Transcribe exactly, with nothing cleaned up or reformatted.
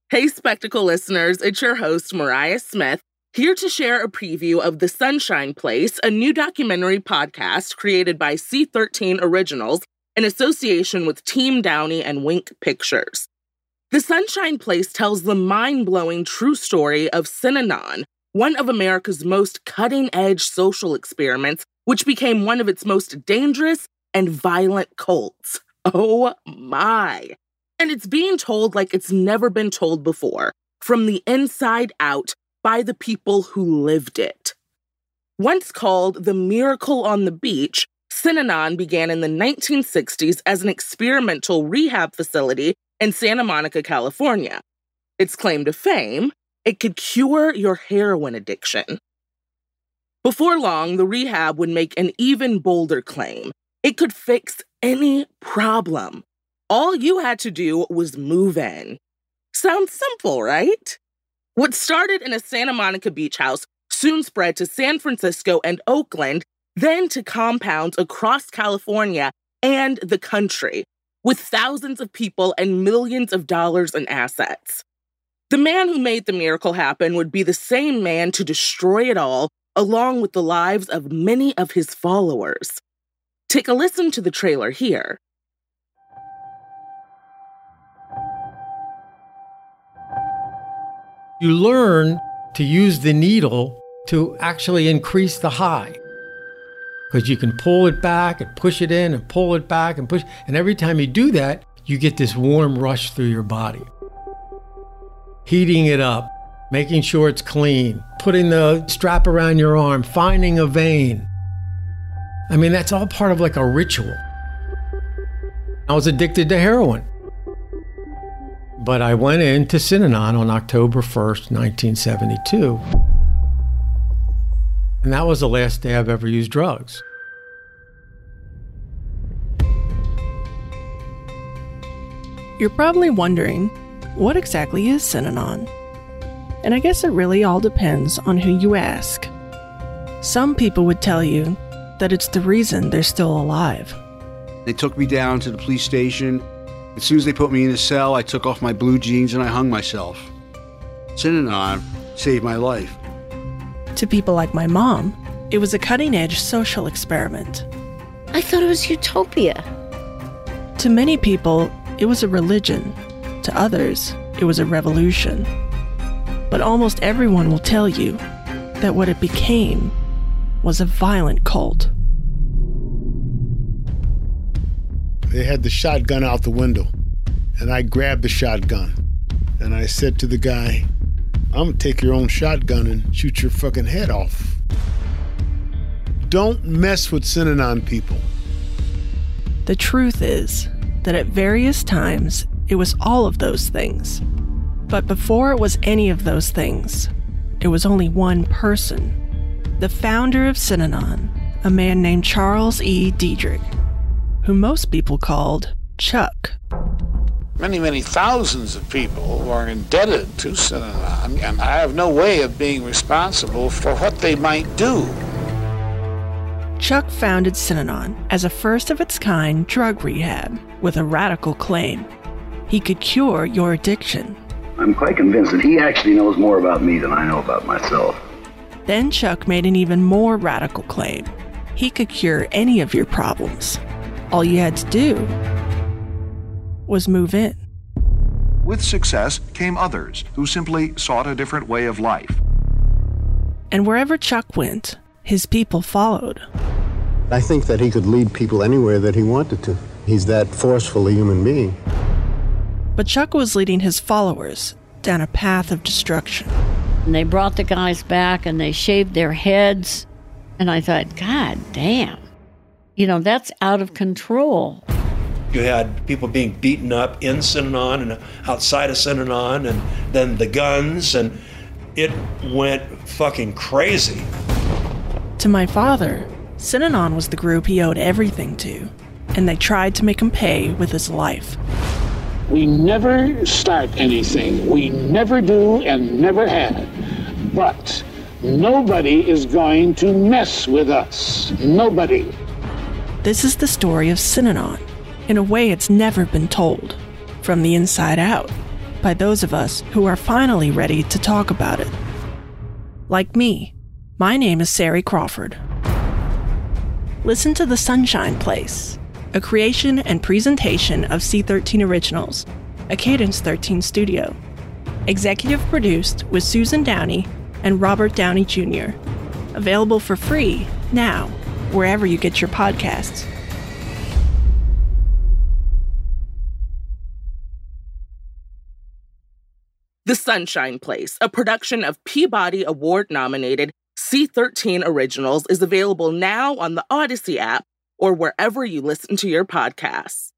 Hey, Spectacle listeners, it's your host, Mariah Smith, here to share a preview of The Sunshine Place, a new documentary podcast created by C thirteen Originals in association with Team Downey and Wink Pictures. The Sunshine Place tells the mind-blowing true story of Synanon, one of America's most cutting-edge social experiments, which became one of its most dangerous and violent cults. Oh my. And it's being told like it's never been told before, from the inside out, by the people who lived it. Once called the Miracle on the Beach, Synanon began in the nineteen sixties as an experimental rehab facility in Santa Monica, California. Its claim to fame, it could cure your heroin addiction. Before long, the rehab would make an even bolder claim. It could fix any problem. All you had to do was move in. Sounds simple, right? What started in a Santa Monica beach house soon spread to San Francisco and Oakland, then to compounds across California and the country, with thousands of people and millions of dollars in assets. The man who made the miracle happen would be the same man to destroy it all, along with the lives of many of his followers. Take a listen to the trailer here. You learn to use the needle to actually increase the high. Because you can pull it back and push it in and pull it back and push. And every time you do that, you get this warm rush through your body. Heating it up, making sure it's clean, putting the strap around your arm, finding a vein. I mean, that's all part of like a ritual. I was addicted to heroin. But I went into Synanon on October first, nineteen seventy-two. And that was the last day I've ever used drugs. You're probably wondering, what exactly is Synanon? And I guess it really all depends on who you ask. Some people would tell you that it's the reason they're still alive. They took me down to the police station. As soon as they put me in a cell, I took off my blue jeans and I hung myself. Synanon saved my life. To people like my mom, it was a cutting-edge social experiment. I thought it was utopia. To many people, it was a religion. To others, it was a revolution. But almost everyone will tell you that what it became was a violent cult. They had the shotgun out the window, and I grabbed the shotgun, and I said to the guy, I'm gonna take your own shotgun and shoot your fucking head off. Don't mess with Synanon people. The truth is that at various times, it was all of those things. But before it was any of those things, it was only one person. The founder of Synanon, a man named Charles E. Dederich, who most people called Chuck. Many, many thousands of people are indebted to Synanon, and I have no way of being responsible for what they might do. Chuck founded Synanon as a first-of-its-kind drug rehab with a radical claim. He could cure your addiction. I'm quite convinced that he actually knows more about me than I know about myself. Then Chuck made an even more radical claim. He could cure any of your problems. All you had to do was move in. With success came others who simply sought a different way of life. And wherever Chuck went, his people followed. I think that he could lead people anywhere that he wanted to. He's that forceful a human being. But Chuck was leading his followers down a path of destruction. And they brought the guys back and they shaved their heads. And I thought, God damn. You know, that's out of control. You had people being beaten up in Synanon and outside of Synanon, and then the guns, and it went fucking crazy. To my father, Synanon was the group he owed everything to, and they tried to make him pay with his life. We never start anything. We never do and never have. But nobody is going to mess with us. Nobody. This is the story of Synanon, in a way it's never been told, from the inside out, by those of us who are finally ready to talk about it. Like me, my name is Sari Crawford. Listen to The Sunshine Place, a creation and presentation of C thirteen Originals, a Cadence thirteen studio. Executive produced with Susan Downey and Robert Downey Junior Available for free now, wherever you get your podcasts. The Sunshine Place, a production of Peabody Award-nominated C thirteen Originals, is available now on the Odyssey app or wherever you listen to your podcasts.